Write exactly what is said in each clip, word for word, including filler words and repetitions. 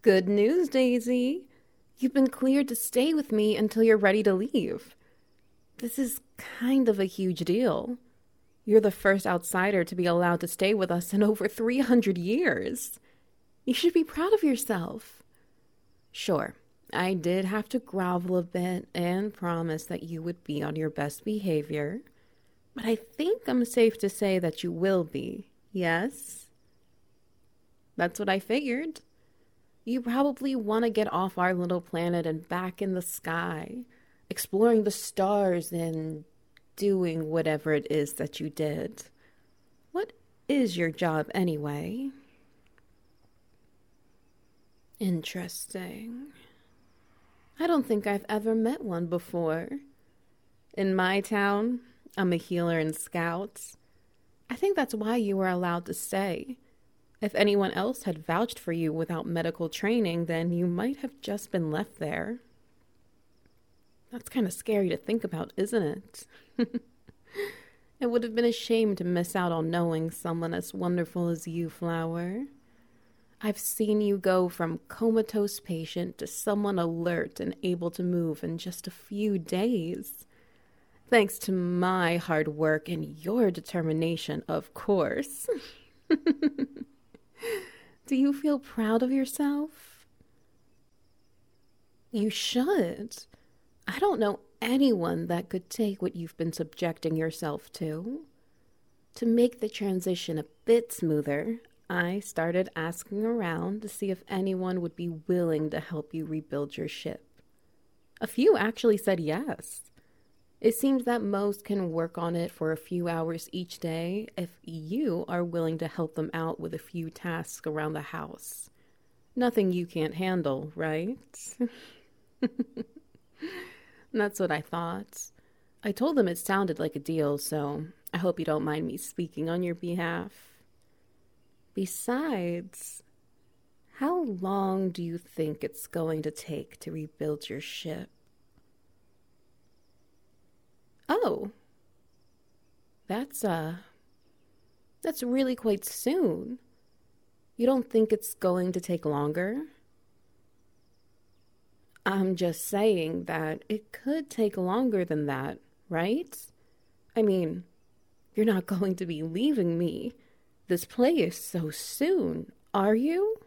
Good news, Daisy. You've been cleared to stay with me until you're ready to leave. This is kind of a huge deal. You're the first outsider to be allowed to stay with us in over three hundred years. You should be proud of yourself. Sure, I did have to grovel a bit and promise that you would be on your best behavior, but I think I'm safe to say that you will be, yes? That's what I figured. You probably want to get off our little planet and back in the sky, exploring the stars and doing whatever it is that you did. What is your job anyway? Interesting. I don't think I've ever met one before. In my town, I'm a healer and scout. I think that's why you were allowed to stay. If anyone else had vouched for you without medical training, then you might have just been left there. That's kind of scary to think about, isn't it? It would have been a shame to miss out on knowing someone as wonderful as you, Flower. I've seen you go from comatose patient to someone alert and able to move in just a few days. Thanks to my hard work and your determination, of course. Do you feel proud of yourself? You should. I don't know anyone that could take what you've been subjecting yourself to. To make the transition a bit smoother, I started asking around to see if anyone would be willing to help you rebuild your ship. A few actually said yes. It seems that most can work on it for a few hours each day if you are willing to help them out with a few tasks around the house. Nothing you can't handle, right? That's what I thought. I told them it sounded like a deal, so I hope you don't mind me speaking on your behalf. Besides, how long do you think it's going to take to rebuild your ship? Oh, that's, uh, that's really quite soon. You don't think it's going to take longer? I'm just saying that it could take longer than that, right? I mean, you're not going to be leaving me, this place, so soon, are you?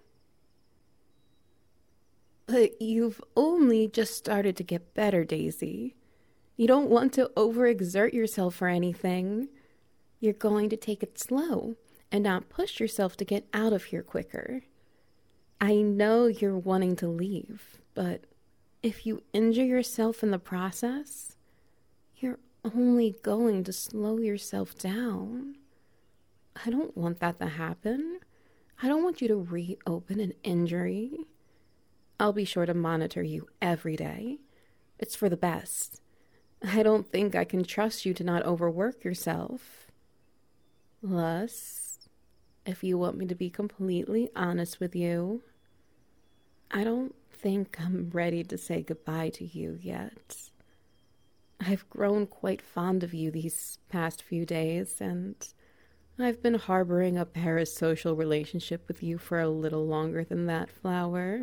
But you've only just started to get better, Daisy. You don't want to overexert yourself or anything. You're going to take it slow and not push yourself to get out of here quicker. I know you're wanting to leave, but if you injure yourself in the process, you're only going to slow yourself down. I don't want that to happen. I don't want you to reopen an injury. I'll be sure to monitor you every day. It's for the best. I don't think I can trust you to not overwork yourself. Plus, if you want me to be completely honest with you, I don't think I'm ready to say goodbye to you yet. I've grown quite fond of you these past few days, and I've been harboring a parasocial relationship with you for a little longer than that, Flower.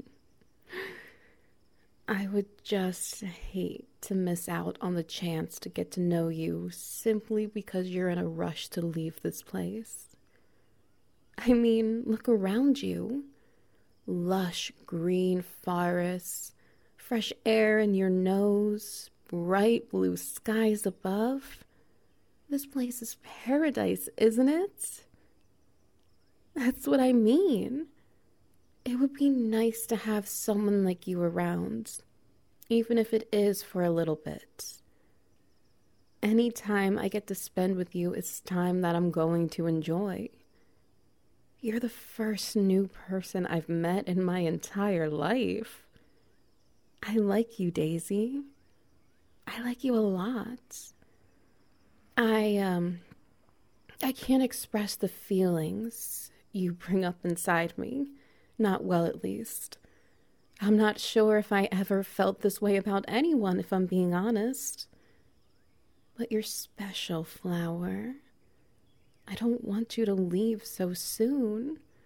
I would just hate to miss out on the chance to get to know you simply because you're in a rush to leave this place. I mean, look around you. Lush green forests, fresh air in your nose, bright blue skies above. This place is paradise, isn't it? That's what I mean. It would be nice to have someone like you around, even if it is for a little bit. Any time I get to spend with you is time that I'm going to enjoy. You're the first new person I've met in my entire life. I like you, Daisy. I like you a lot. I, um, I can't express the feelings you bring up inside me. Not well, at least. I'm not sure if I ever felt this way about anyone, if I'm being honest. But you're special, Flower. I don't want you to leave so soon.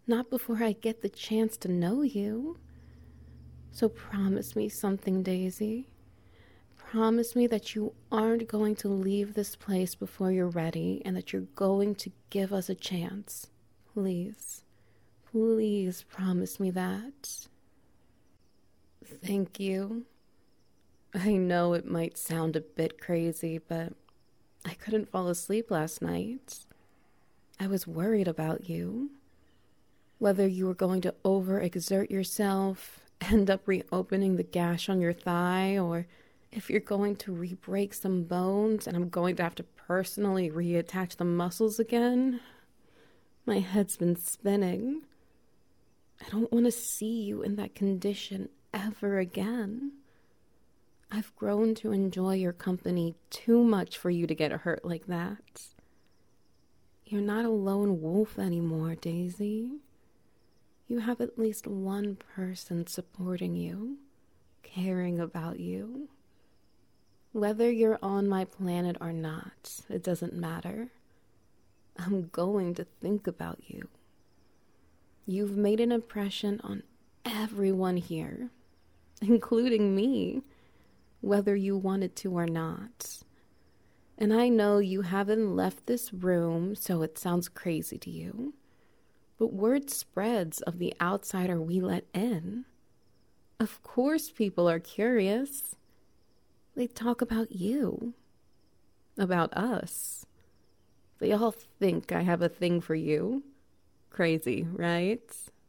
Not before I get the chance to know you. So promise me something, Daisy. Promise me that you aren't going to leave this place before you're ready and that you're going to give us a chance. Please, please promise me that. Thank you. I know it might sound a bit crazy, but I couldn't fall asleep last night. I was worried about you. Whether you were going to overexert yourself, end up reopening the gash on your thigh, or if you're going to re-break some bones and I'm going to have to personally reattach the muscles again. My head's been spinning. I don't want to see you in that condition ever again. I've grown to enjoy your company too much for you to get hurt like that. You're not a lone wolf anymore, Daisy. You have at least one person supporting you, caring about you. Whether you're on my planet or not, it doesn't matter. I'm going to think about you. You've made an impression on everyone here, including me, whether you wanted to or not. And I know you haven't left this room, so it sounds crazy to you. But word spreads of the outsider we let in. Of course people are curious. They talk about you, about us. They all think I have a thing for you. Crazy, right?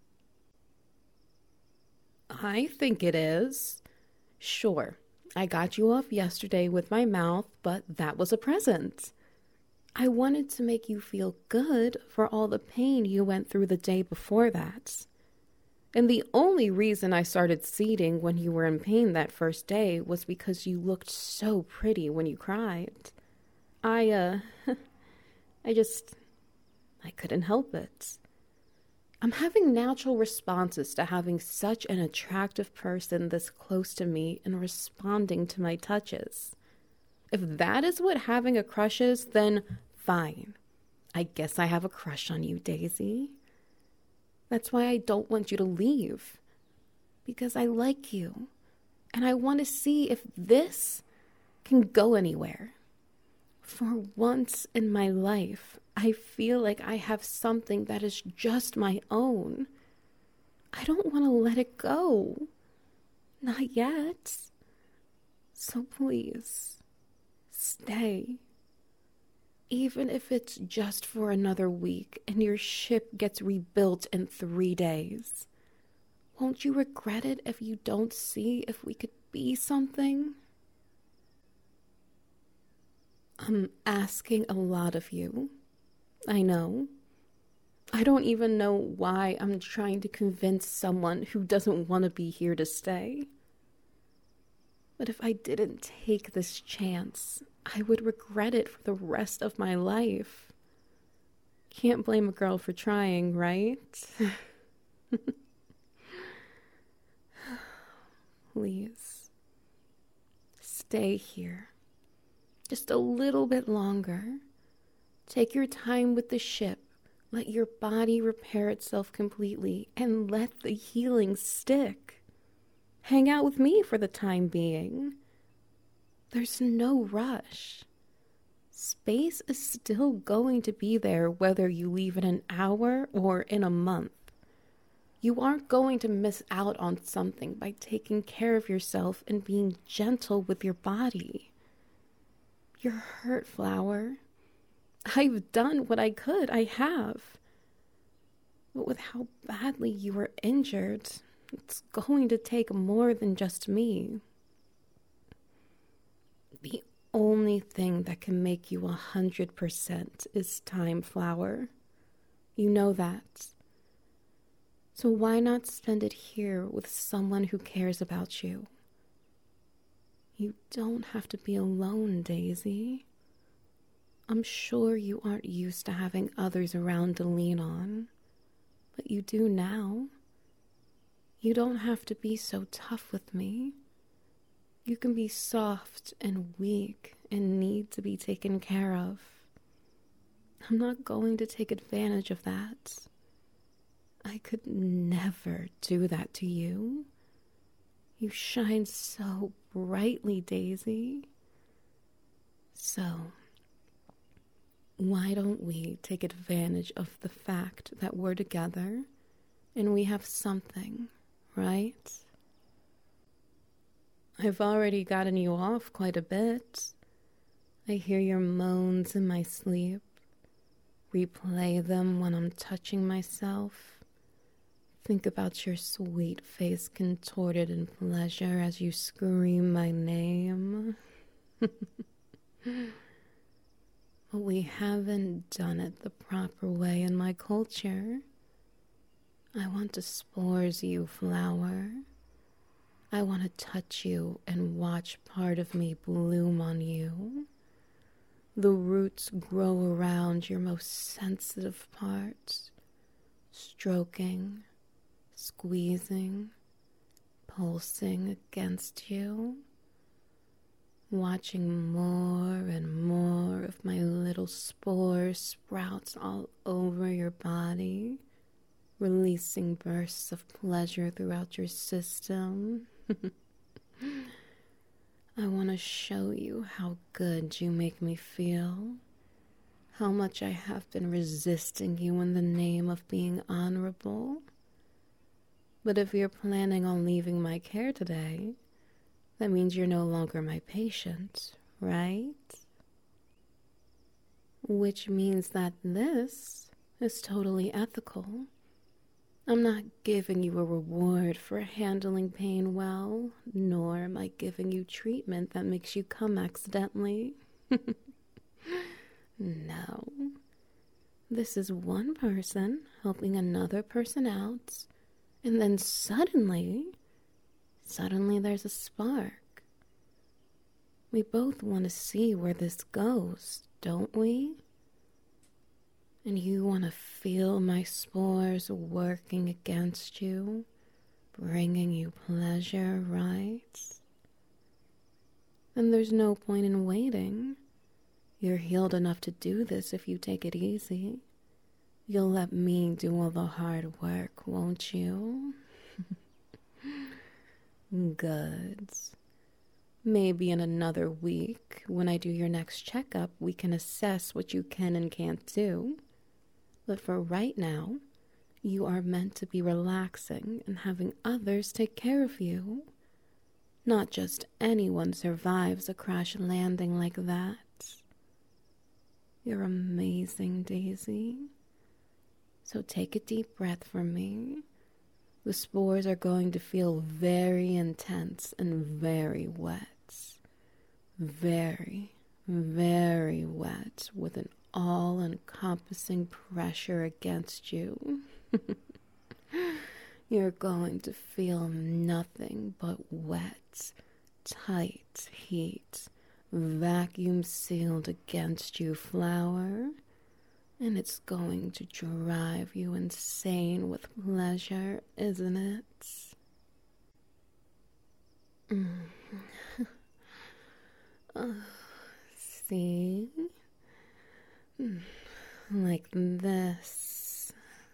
I think it is. Sure, I got you off yesterday with my mouth, but that was a present. I wanted to make you feel good for all the pain you went through the day before that. And the only reason I started seeding when you were in pain that first day was because you looked so pretty when you cried. I, uh, I just, I couldn't help it. I'm having natural responses to having such an attractive person this close to me and responding to my touches. If that is what having a crush is, then fine. I guess I have a crush on you, Daisy. That's why I don't want you to leave. Because I like you. And I want to see if this can go anywhere. For once in my life, I feel like I have something that is just my own. I don't want to let it go. Not yet. So please, stay. Even if it's just for another week and your ship gets rebuilt in three days. Won't you regret it if you don't see if we could be something? I'm asking a lot of you. I know. I don't even know why I'm trying to convince someone who doesn't want to be here to stay. But if I didn't take this chance, I would regret it for the rest of my life. Can't blame a girl for trying, right? Please, stay here. Just a little bit longer. Take your time with the ship. Let your body repair itself completely and let the healing stick. Hang out with me for the time being. There's no rush. Space is still going to be there whether you leave in an hour or in a month. You aren't going to miss out on something by taking care of yourself and being gentle with your body. You're hurt, Flower. I've done what I could, I have. But with how badly you were injured, it's going to take more than just me. The only thing that can make you a hundred percent is time, Flower. You know that. So why not spend it here with someone who cares about you? You don't have to be alone, Daisy. I'm sure you aren't used to having others around to lean on, but you do now. You don't have to be so tough with me. You can be soft and weak and need to be taken care of. I'm not going to take advantage of that. I could never do that to you. You shine so brightly, Daisy. So, why don't we take advantage of the fact that we're together and we have something, right? I've already gotten you off quite a bit. I hear your moans in my sleep, replay them when I'm touching myself. Think about your sweet face contorted in pleasure as you scream my name. But we haven't done it the proper way in my culture. I want to spores you, flower. I want to touch you and watch part of me bloom on you. The roots grow around your most sensitive parts, stroking, squeezing, pulsing against you, watching more and more of my little spore sprouts all over your body, releasing bursts of pleasure throughout your system. I want to show you how good you make me feel, how much I have been resisting you in the name of being honorable. But if you're planning on leaving my care today, that means you're no longer my patient, right? Which means that this is totally ethical. I'm not giving you a reward for handling pain well, nor am I giving you treatment that makes you come accidentally. No. This is one person helping another person out, and then suddenly, suddenly there's a spark. We both want to see where this goes, don't we? And you want to feel my spores working against you, bringing you pleasure, right? Then there's no point in waiting. You're healed enough to do this if you take it easy. You'll let me do all the hard work, won't you? Good. Maybe in another week, when I do your next checkup, we can assess what you can and can't do. But for right now, you are meant to be relaxing and having others take care of you. Not just anyone survives a crash landing like that. You're amazing, Daisy. So take a deep breath for me. The spores are going to feel very intense and very wet. Very, very wet with an all-encompassing pressure against you. You're going to feel nothing but wet, tight heat, vacuum sealed against you, flower. And it's going to drive you insane with pleasure, isn't it? Mm. Oh, see? Like this.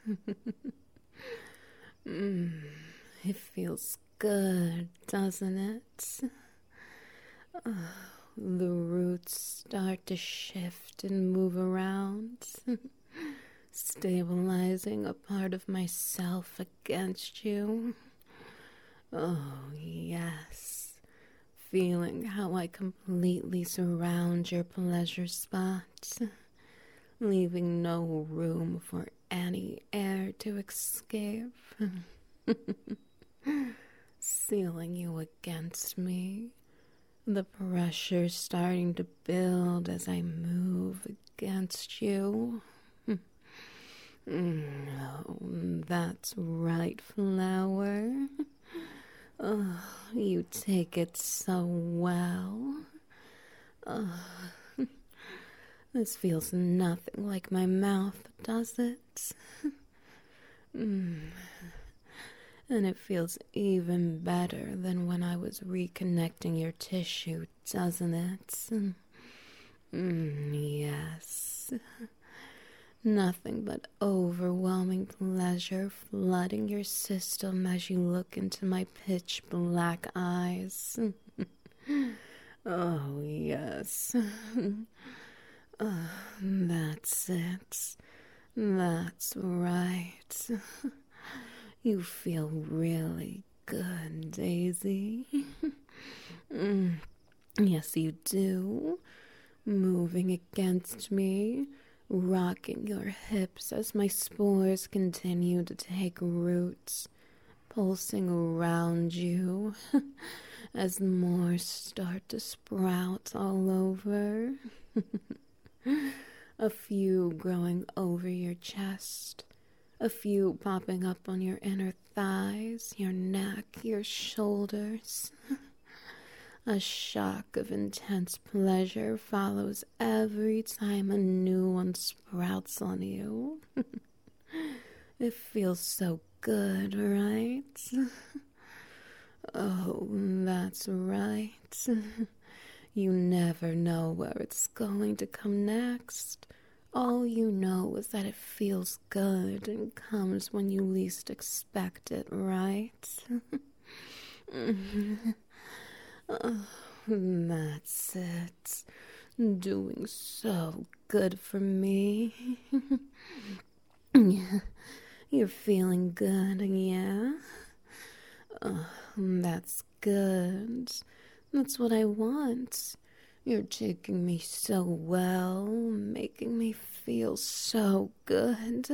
mm, it feels good, doesn't it? Oh, the roots start to shift and move around, stabilizing a part of myself against you. Oh, yes. Feeling how I completely surround your pleasure spot, leaving no room for any air to escape. Sealing you against me, the pressure starting to build as I move against you. Oh, that's right, flower. Oh, you take it so well. Oh, this feels nothing like my mouth, does it? Mm. And it feels even better than when I was reconnecting your tissue, doesn't it? Mm, yes. Nothing but overwhelming pleasure flooding your system as you look into my pitch black eyes. Oh, yes. Uh, that's it. That's right. You feel really good, Daisy. Mm, yes, you do. Moving against me, rocking your hips as my spores continue to take roots, pulsing around you as more start to sprout all over. A few growing over your chest, a few popping up on your inner thighs, your neck, your shoulders. A shock of intense pleasure follows every time a new one sprouts on you. It feels so good, right? Oh, that's right. You never know where it's going to come next. All you know is that it feels good and comes when you least expect it, right? Oh, that's it. Doing so good for me. Yeah, you're feeling good, yeah? Oh, that's good. That's what I want. You're taking me so well, making me feel so good.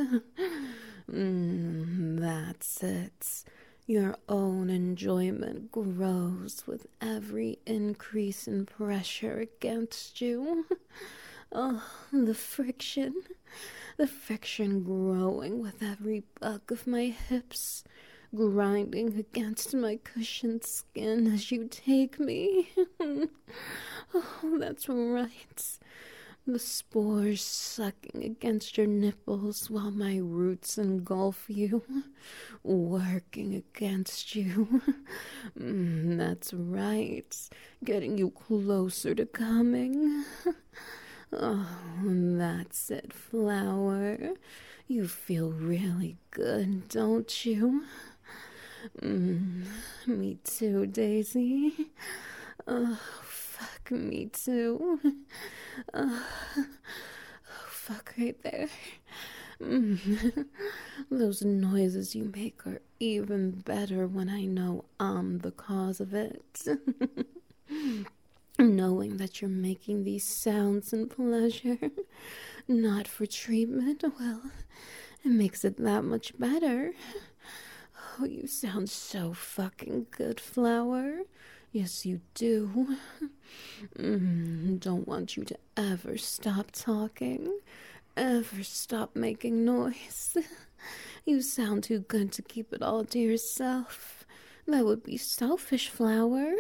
Mm, that's it. Your own enjoyment grows with every increase in pressure against you. Oh, the friction. The friction growing with every buck of my hips, grinding against my cushioned skin as you take me. Oh, that's right. The spores sucking against your nipples while my roots engulf you, working against you. Mm, that's right, getting you closer to coming. Oh, that's it, flower. You feel really good, don't you? Mm, me too, Daisy. Oh, fuck, me too. Oh, oh fuck, right there. Mm. Those noises you make are even better when I know I'm the cause of it. Knowing that you're making these sounds in pleasure, not for treatment, well, it makes it that much better. Oh, you sound so fucking good, Flower. Yes, you do. Mm, don't want you to ever stop talking, ever stop making noise. You sound too good to keep it all to yourself. That would be selfish, Flower.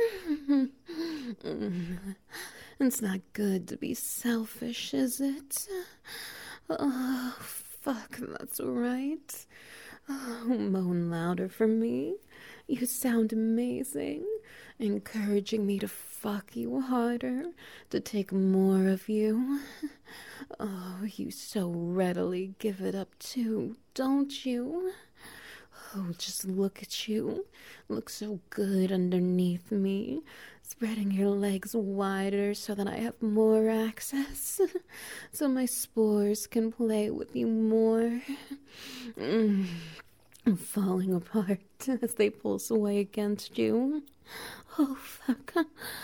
Mm, it's not good to be selfish, is it? Oh, fuck, that's right. Oh, moan louder for me. You sound amazing, encouraging me to fuck you harder, to take more of you. Oh, you so readily give it up too, don't you? Oh, just look at you. Look so good underneath me, spreading your legs wider so that I have more access, so my spores can play with you more. Mm. Falling apart as they pulse away against you. Oh, fuck.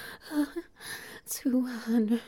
Two hundred.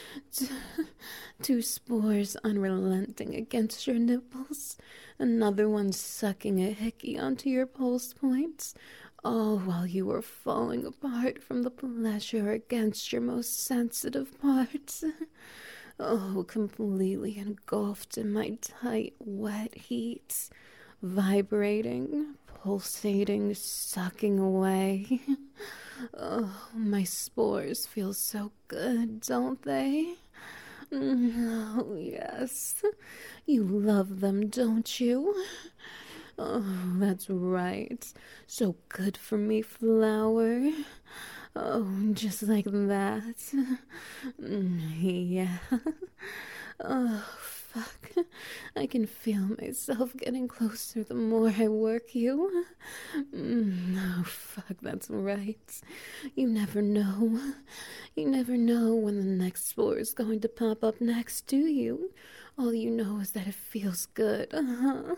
Two spores unrelenting against your nipples. Another one sucking a hickey onto your pulse points. All while you were falling apart from the pleasure against your most sensitive parts. Oh, completely engulfed in my tight, wet heat. Vibrating, pulsating, sucking away. Oh, my spores feel so good, don't they? Oh, yes. You love them, don't you? Oh, that's right. So good for me, Flower. Oh, just like that. Yeah. Oh, fuck. I can feel myself getting closer the more I work you. Mm, oh, fuck, that's right. You never know. You never know when the next spore is going to pop up next, do you? All you know is that it feels good. Uh-huh.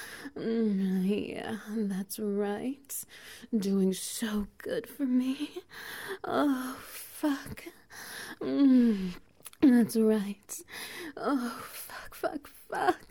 Mm, yeah, that's right. Doing so good for me. Oh, fuck. Mm, that's right. Oh, fuck, fuck, fuck.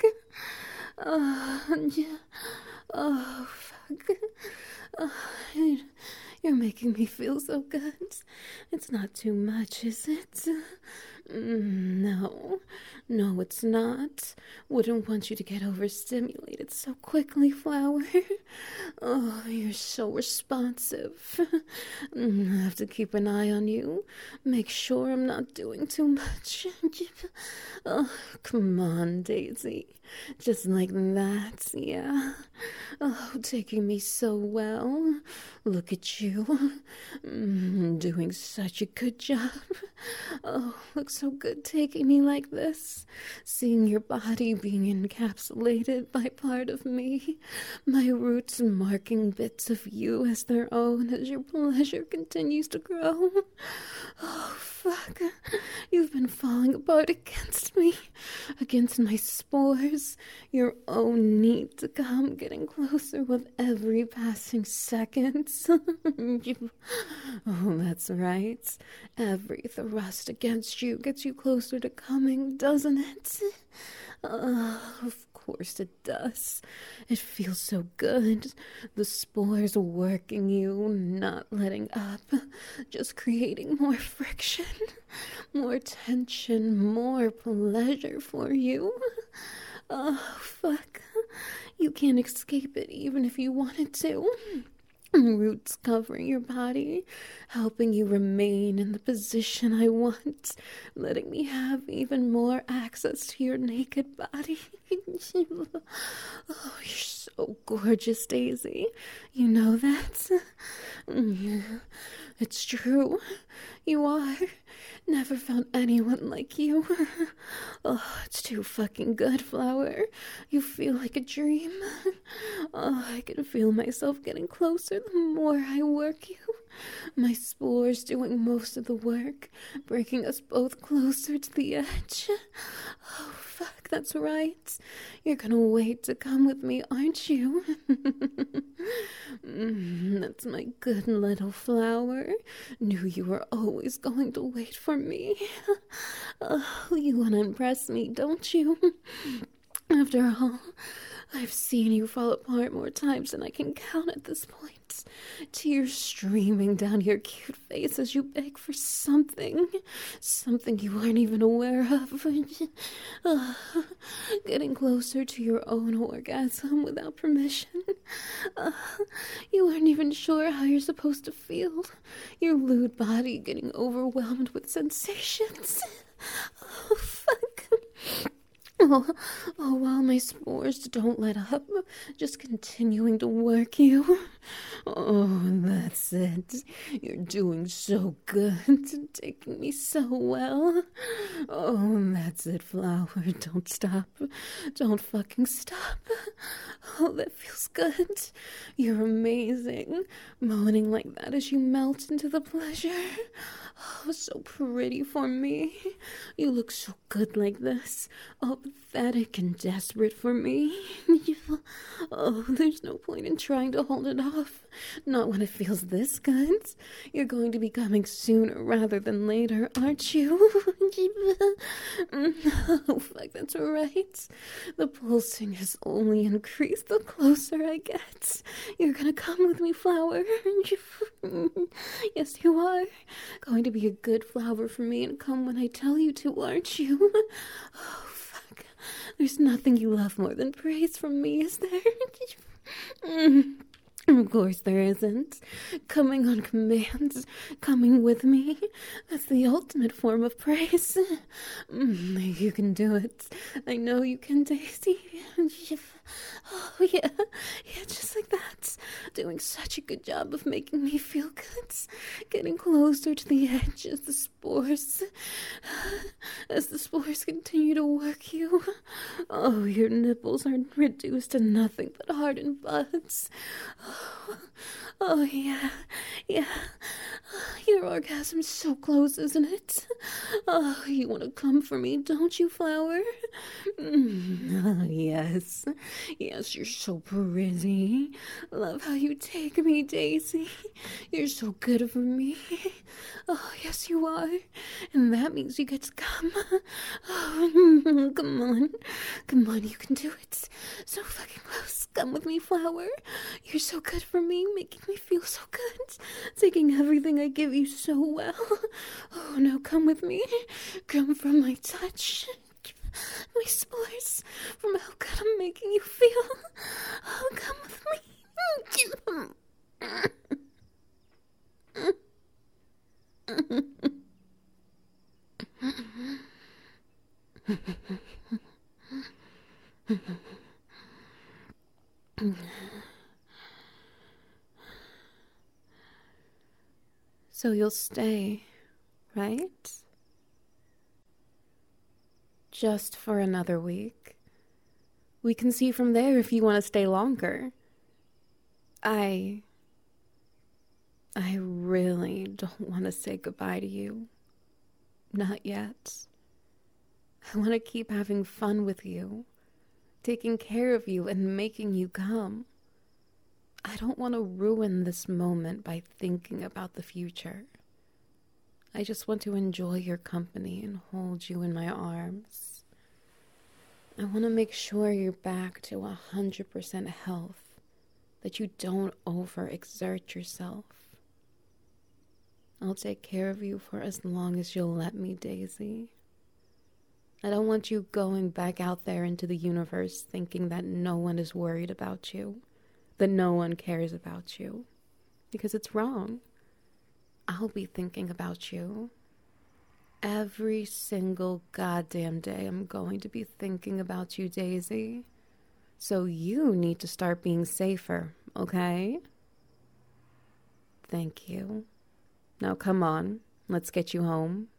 Oh, yeah. Oh, fuck. Oh, you're making me feel so good. It's not too much, is it? Mm, no, no, it's not. Wouldn't want you to get overstimulated so quickly, Flower. Oh, you're so responsive. Mm, I have to keep an eye on you. Make sure I'm not doing too much. Oh, come on, Daisy. Just like that, yeah. Oh, taking me so well. Look at you. Mm, doing such a good job. Oh, looks so good taking me like this. Seeing your body being encapsulated by part of me. My roots marking bits of you as their own as your pleasure continues to grow. Oh, fuck. You've been falling apart against me. Against my spores. Your own need to come getting closer with every passing second. You... Oh, that's right. Every thrust against you gets you closer to coming, doesn't it? Uh, of course it does. It feels so good. The spores working you, not letting up. Just creating more friction, more tension, more pleasure for you. Oh, fuck. You can't escape it even if you wanted to. Roots covering your body, helping you remain in the position I want, letting me have even more access to your naked body. Oh, you're so gorgeous, Daisy. You know that? It's true. You are. Never found anyone like you. Oh, it's too fucking good, Flower. You feel like a dream. Oh, I can feel myself getting closer the more I work you. My spores doing most of the work, breaking us both closer to the edge. Oh, fuck, that's right. You're gonna wait to come with me, aren't you? mm, that's my good little Flower. Knew you were always going to wait for me. Oh, you wanna impress me, don't you? After all, I've seen you fall apart more times than I can count at this point. Tears streaming down your cute face as you beg for something. Something you aren't even aware of. uh, getting closer to your own orgasm without permission. Uh, you aren't even sure how you're supposed to feel. Your lewd body getting overwhelmed with sensations. Oh, fuck. Oh, oh, while my spores don't let up, just continuing to work you. Oh, that's it. You're doing so good, taking me so well. Oh, that's it, Flower. Don't stop. Don't fucking stop. Oh, that feels good. You're amazing. Moaning like that as you melt into the pleasure. Oh, so pretty for me. You look so good like this. Oh, pathetic and desperate for me. Oh, there's no point in trying to hold it off. Not when it feels this good. You're going to be coming sooner rather than later, aren't you? Oh, fuck, that's right. The pulsing has only increased the closer I get. You're gonna come with me, Flower. Yes, you are. Going to be a good flower for me and come when I tell you to, aren't you? Oh, fuck. There's nothing you love more than praise from me, is there? mm. Of course there isn't. Coming on command, coming with me, that's the ultimate form of praise. Mm, you can do it. I know you can, Daisy. Oh, yeah. Yeah, just like that. doing such a good job of making me feel good. Getting closer to the edge as the spores, as the spores continue to work you. Oh, your nipples are reduced to nothing but hardened buds. Oh, oh yeah, yeah. Your orgasm's so close, isn't it? Oh, you want to come for me, don't you, Flower? Mm, oh, yes. Yes, you're so pretty. Love how you take me, Daisy. You're so good for me. Oh, yes, you are. And that means you get to come. Oh, come on. Come on, you can do it. So fucking close. Come with me, Flower. You're so good for me, making me feel so good. Taking everything I give you so well. Oh, now come with me. Come from my touch. My spores. From how good I'm making you feel. Oh, come with me. So you'll stay, right? Just for another week. We can see from there if you want to stay longer. I... I really don't want to say goodbye to you. Not yet. I want to keep having fun with you, taking care of you and making you come. I don't want to ruin this moment by thinking about the future. I just want to enjoy your company and hold you in my arms. I want to make sure you're back to one hundred percent health, that you don't overexert yourself. I'll take care of you for as long as you'll let me, Daisy. I don't want you going back out there into the universe thinking that no one is worried about you, that no one cares about you, because it's wrong. I'll be thinking about you. Every single goddamn day I'm going to be thinking about you, Daisy. So you need to start being safer, okay? Thank you. Now come on, let's get you home.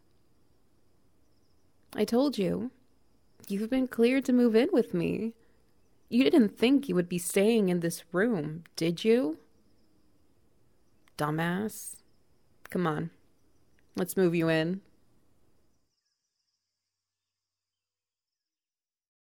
I told you, you've been cleared to move in with me. You didn't think you would be staying in this room, did you? Dumbass. Come on, let's move you in.